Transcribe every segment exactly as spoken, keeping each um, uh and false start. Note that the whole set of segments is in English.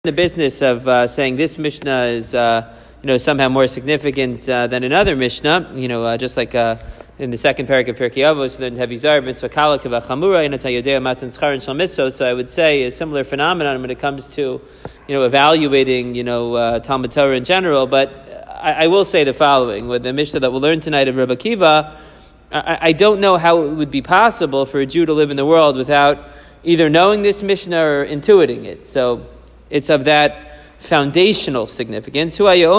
The business of uh, saying this Mishnah is, uh, you know, somehow more significant uh, than another Mishnah. You know, uh, just like uh, in the second parak of Pirkei Avos, then Havizar mitzvah kala kiva chamura ina tayodea matan schar and shal mitzvot. So I would say a similar phenomenon when it comes to, you know, evaluating, you know, uh, Talmud Torah in general. But I, I will say the following: with the Mishnah that we'll learn tonight of Rabbi Akiva, I, I don't know how it would be possible for a Jew to live in the world without either knowing this Mishnah or intuiting it. So it's of that foundational significance.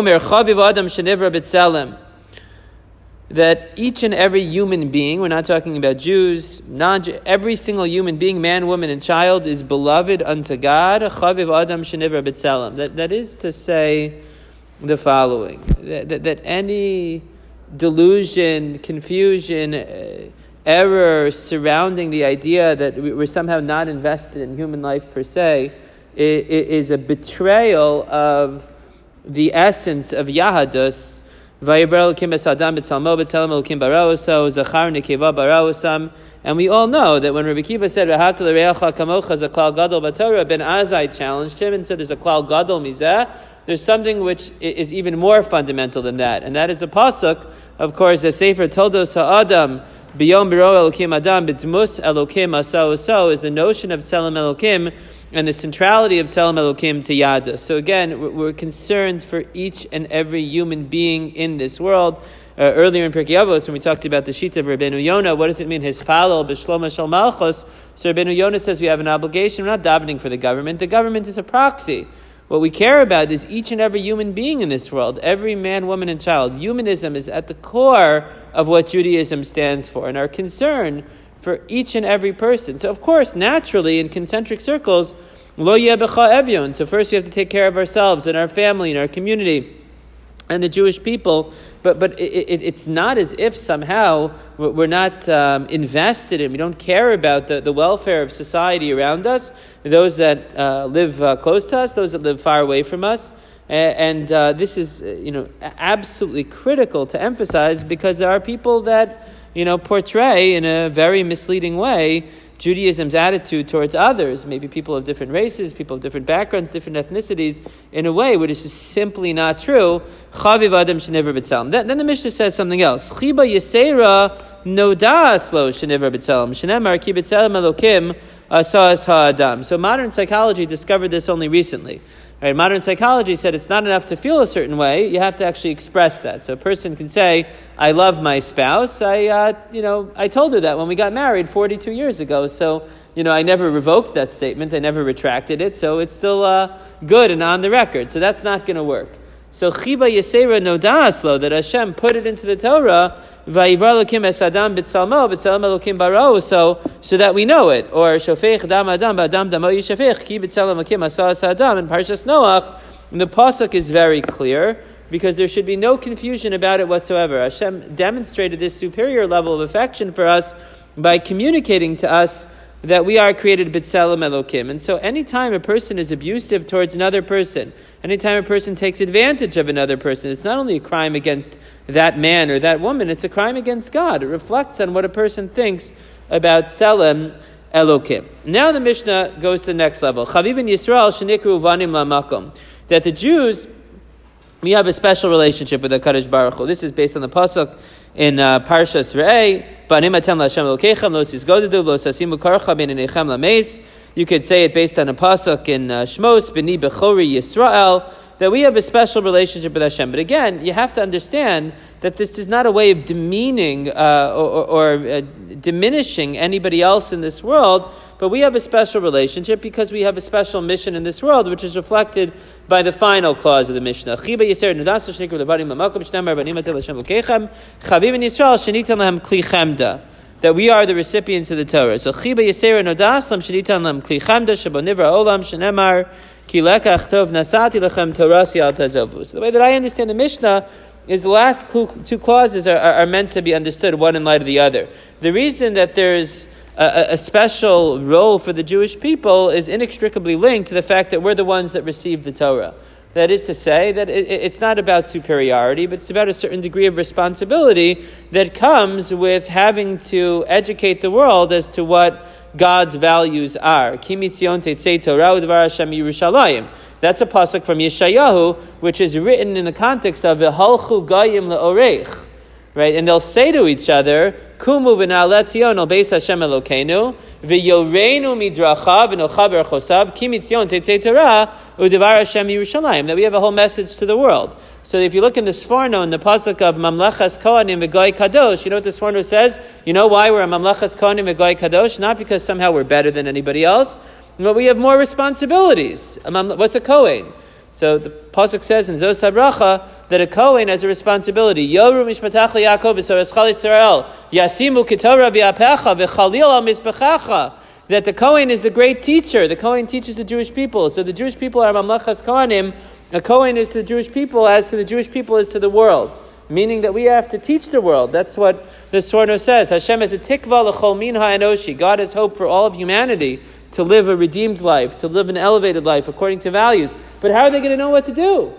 That each and every human being, we're not talking about Jews, non every single human being, man, woman, and child, is beloved unto God. That, that is to say the following, that, that, that any delusion, confusion, uh, error surrounding the idea that we're somehow not invested in human life per se, it is a betrayal of the essence of Yahadus. And we all know that when Rabbi Akiva said, Ben Azai challenged him and said, there's a klal gadol mizeh, there's something which is even more fundamental than that. And that is the pasuk, of course, the Sefer Toldos HaAdam, B'yom b'ro Elokim Adam, b'dmus Elokim Asau Asau, is the notion of Tzelem Elokim, and the centrality of Tzelem Elokim to Yada. So again, we're concerned for each and every human being in this world. Uh, earlier in Pirkei Avos, when we talked about the Shita of Rabbeinu Yonah, what does it mean? Hispalel b'shloma shel malchus. So Rabbeinu Yonah says we have an obligation. We're not davening for the government. The government is a proxy. What we care about is each and every human being in this world, every man, woman, and child. Humanism is at the core of what Judaism stands for, and our concern for each and every person. So of course, naturally, in concentric circles, lo yeh b'cha evyon. So first we have to take care of ourselves and our family and our community and the Jewish people. But but it, it, it's not as if somehow we're not um, invested in, we don't care about the, the welfare of society around us, those that uh, live uh, close to us, those that live far away from us. And uh, this is, you know, absolutely critical to emphasize, because there are people that, you know, portray in a very misleading way Judaism's attitude towards others, maybe people of different races, people of different backgrounds, different ethnicities, in a way which is just simply not true. Chaviv Adam shenever b'tzelem. Then the Mishnah says something else. Chiba yisera nodas lo shenever b'tzelem. Shenemar ki b'tzelem elokim asas ha'adam. So modern psychology discovered this only recently. Right, modern psychology said it's not enough to feel a certain way; you have to actually express that. So a person can say, "I love my spouse." I, uh, you know, I told her that when we got married forty-two years ago. So, you know, I never revoked that statement. I never retracted it. So it's still uh, good and on the record. So that's not going to work. So chiba yesera nodaslo, that Hashem put it into the Torah. Vayivra Elokim es Adam b'tzalmo b'tzelem Elokim baro, so so that we know it. Or shofech dam Adam b'Adam damo yishafech ki b'tzelem Elokim asas Adam in Parshas Noach. And the pasuk is very clear, because there should be no confusion about it whatsoever. Hashem demonstrated this superior level of affection for us by communicating to us that we are created b'tzelem Elokim. And so anytime a person is abusive towards another person, anytime a person takes advantage of another person, it's not only a crime against that man or that woman, it's a crime against God. It reflects on what a person thinks about Tzelem Elokim. Now the Mishnah goes to the next level. Chaviv in Yisrael shenikru vanim lamakom. That the Jews, we have a special relationship with HaKadosh Baruch Hu. This is based on the pasuk in uh, Parshas Re'eh, Banim atem l'Hashem Elokechem, lo sisgodedu, lo sasimu karcha ben inechem lameis. You could say it based on a pasuk in uh, Shmos, B'ni Bechori Yisrael, that we have a special relationship with Hashem. But again, you have to understand that this is not a way of demeaning uh, or, or uh, diminishing anybody else in this world, but we have a special relationship because we have a special mission in this world, which is reflected by the final clause of the Mishnah. Chiba Yisrael Nadasu Shnikru Levadim Lamakom Shnemar Banim Atel Hashem Lokechem Chaviv in Yisrael Shenitan Lahem Kli Chemda. That we are the recipients of the Torah. So Chiba Yisera Nodaslam Shenitan Lam Kli Chemda Shabo Nivra Olam Shenemar Ki Lekach Tov Nasati Lechem Torasi Al Tazovu. So the way that I understand the Mishnah is the last two clauses are, are, are meant to be understood one in light of the other. The reason that there's a, a special role for the Jewish people is inextricably linked to the fact that we're the ones that received the Torah. That is to say that it, it's not about superiority, but it's about a certain degree of responsibility that comes with having to educate the world as to what God's values are. Ki mitzion teitzei Torah u'dvar Hashem Yerushalayim. That's a pasuk from Yeshayahu, which is written in the context of V'halchu Gayim le'oreich, right? And they'll say to each other, Kumu v'na'alet Tzion al beis Hashem Elokeinu, v'yoreinu midrachav v'nochaber chosav, ki mitzion tetzei Torah, u'devar Hashem Yerushalayim. That we have a whole message to the world. So if you look in the Sforno, in the pasuk of Mamlechas Kohanim v'Goy Kadosh, you know what the Sforno says? You know why we're a Mamlechas Kohanim v'Goy Kadosh? Not because somehow we're better than anybody else, but we have more responsibilities. What's a Kohen? So the pasuk says in Zos HaBracha that a Kohen has a responsibility. Yoru mishpatach Yaakov v'soreschal Yisrael yasimu ketorah v'yapecha v'chalil al mizbechacha. That the Kohen is the great teacher. The Kohen teaches the Jewish people. So the Jewish people are Mamlechas Kohanim. A Kohen is to the Jewish people as to the Jewish people is to the world. Meaning that we have to teach the world. That's what the Sforno says. Hashem is a tikva l'chol min ha'enoshi. God has hope for all of humanity to live a redeemed life, to live an elevated life according to values. But how are they going to know what to do?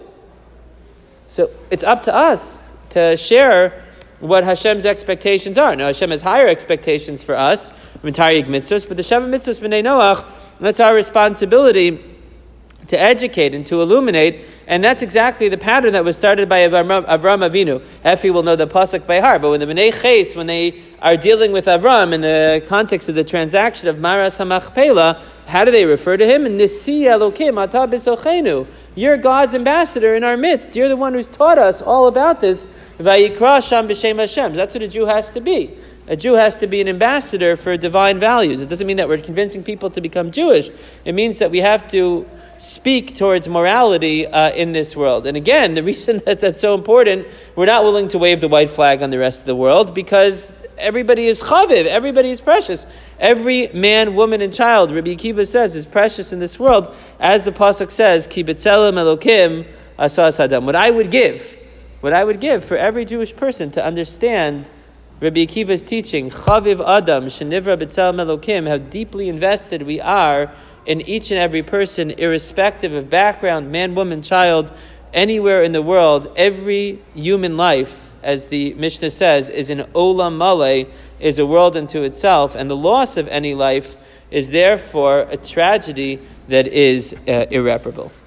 So it's up to us to share what Hashem's expectations are. Now Hashem has higher expectations for us, Taryag mitzvahs, but the Sheva mitzvahs b'nei Noach, that's our responsibility to educate and to illuminate, and that's exactly the pattern that was started by Avram, Avram Avinu. Effie will know the pasuk by heart, but when the Bnei Ches, when they are dealing with Avram in the context of the transaction of Maras HaMachpelah, how do they refer to him? Nisi Elokim Ata B'sochenu. You're God's ambassador in our midst. You're the one who's taught us all about this. Vayikra Sham B'Shem Hashem. That's what a Jew has to be. A Jew has to be an ambassador for divine values. It doesn't mean that we're convincing people to become Jewish. It means that we have to speak towards morality uh, in this world. And again, the reason that that's so important, we're not willing to wave the white flag on the rest of the world because everybody is chaviv, everybody is precious. Every man, woman, and child, Rabbi Akiva says, is precious in this world. As the pasuk says, Ki b'tzelem Elokim asas adam. What I would give, what I would give for every Jewish person to understand Rabbi Akiva's teaching, chaviv adam, shenivra b'tzelem Elokim, how deeply invested we are in each and every person, irrespective of background, man, woman, child, anywhere in the world. Every human life, as the Mishnah says, is an olam maleh, is a world unto itself, and the loss of any life is therefore a tragedy that is uh, irreparable.